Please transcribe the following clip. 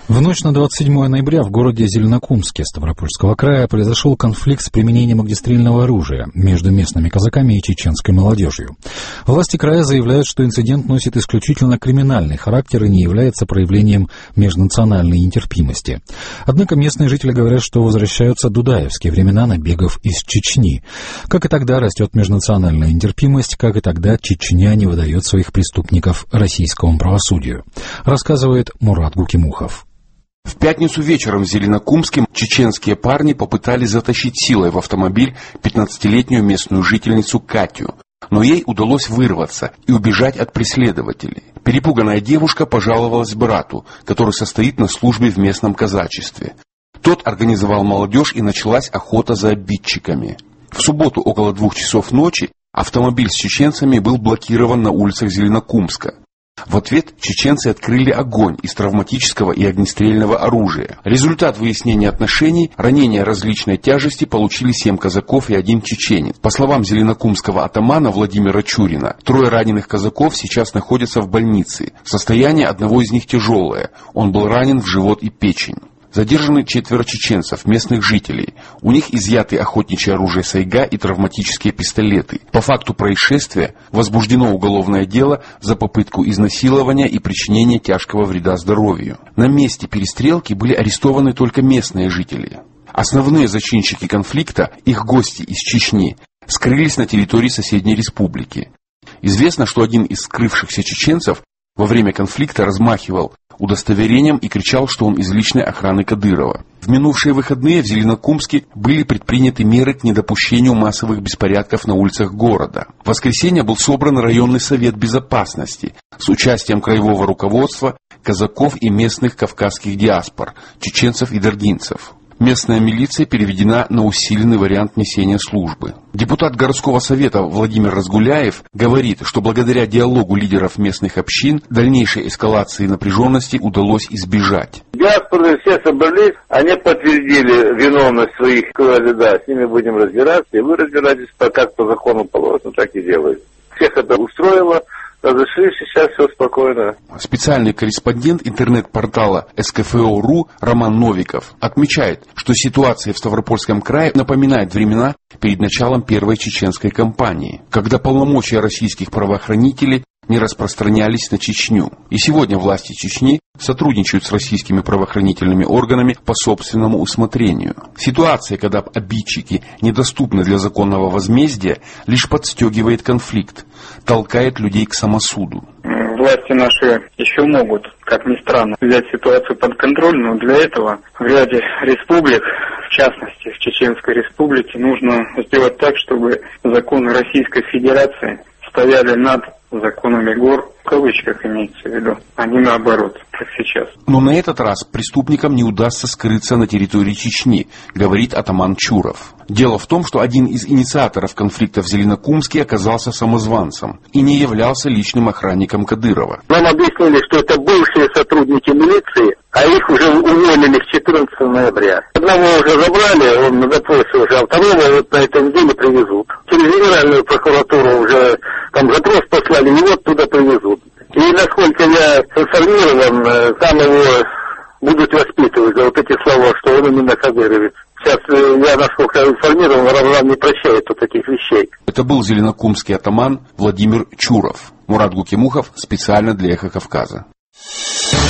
В ночь на 27 ноября в городе Зеленокумске Ставропольского края произошел конфликт с применением огнестрельного оружия между местными казаками и чеченской молодежью. Власти края заявляют, что инцидент носит исключительно криминальный характер и не является проявлением межнациональной нетерпимости. Однако местные жители говорят, что возвращаются дудаевские времена набегов из Чечни. Как и тогда растет межнациональная нетерпимость, как и тогда Чечня не выдает своих преступников российскому правосудию, рассказывает Мурат Гукимухов. В пятницу вечером в Зеленокумске чеченские парни попытались затащить силой в автомобиль 15-летнюю местную жительницу Катю, но ей удалось вырваться и убежать от преследователей. Перепуганная девушка пожаловалась брату, который состоит на службе в местном казачестве. Тот организовал молодежь и началась охота за обидчиками. В субботу около 2 часов ночи автомобиль с чеченцами был блокирован на улицах Зеленокумска. В ответ чеченцы открыли огонь из травматического и огнестрельного оружия. Результат выяснения отношений: ранения различной тяжести получили 7 казаков и 1 чеченец. По словам зеленокумского атамана Владимира Чурина, 3 раненых казаков сейчас находятся в больнице. Состояние одного из них тяжелое. Он был ранен в живот и печень. Задержаны 4 чеченцев, местных жителей. У них изъяты охотничье оружие сайга и травматические пистолеты. По факту происшествия возбуждено уголовное дело за попытку изнасилования и причинения тяжкого вреда здоровью. На месте перестрелки были арестованы только местные жители. Основные зачинщики конфликта, их гости из Чечни, скрылись на территории соседней республики. Известно, что один из скрывшихся чеченцев во время конфликта размахивал удостоверением и кричал, что он из личной охраны Кадырова. В минувшие выходные в Зеленокумске были предприняты меры к недопущению массовых беспорядков на улицах города. В воскресенье был собран районный совет безопасности с участием краевого руководства, казаков и местных кавказских диаспор, чеченцев и даргинцев. Местная милиция переведена на усиленный вариант несения службы. Депутат городского совета Владимир Разгуляев говорит, что благодаря диалогу лидеров местных общин дальнейшей эскалации напряженности удалось избежать. Диаспоры все собрались, они подтвердили виновность своих, сказали, да, с ними будем разбираться, и вы разбираетесь, как по закону положено, так и делаете. Всех это устроило. Разошлись, сейчас все спокойно. Специальный корреспондент интернет-портала СКФО.ру Роман Новиков отмечает, что ситуация в Ставропольском крае напоминает времена перед началом первой чеченской кампании, когда полномочия российских правоохранителей не распространялись на Чечню. И сегодня власти Чечни сотрудничают с российскими правоохранительными органами по собственному усмотрению. Ситуация, когда обидчики недоступны для законного возмездия, лишь подстегивает конфликт, толкает людей к самосуду. Власти наши еще могут, как ни странно, взять ситуацию под контроль, но для этого в ряде республик, в частности в Чеченской республике, нужно сделать так, чтобы законы Российской Федерации стояли над законами гор, в кавычках имеется в виду, а не наоборот, как сейчас. Но на этот раз преступникам не удастся скрыться на территории Чечни, говорит атаман Чуров. Дело в том, что один из инициаторов конфликта в Зеленокумске оказался самозванцем и не являлся личным охранником Кадырова. Нам объяснили, что это бывшие сотрудники милиции, а их уже уволили к 14 ноября. Одного уже забрали, он на допросе уже, а второго вот на этой неделе привезут. Через Генеральную прокуратуру уже там запрос послали, и вот туда привезут. И насколько я информирован, там его будут воспитывать за вот эти слова, что он именно кадыровец. Сейчас я, насколько информирован, Рамзан не прощает вот таких вещей. Это был зеленокумский атаман Владимир Чуров. Мурат Гукимухов специально для «Эхо Кавказа».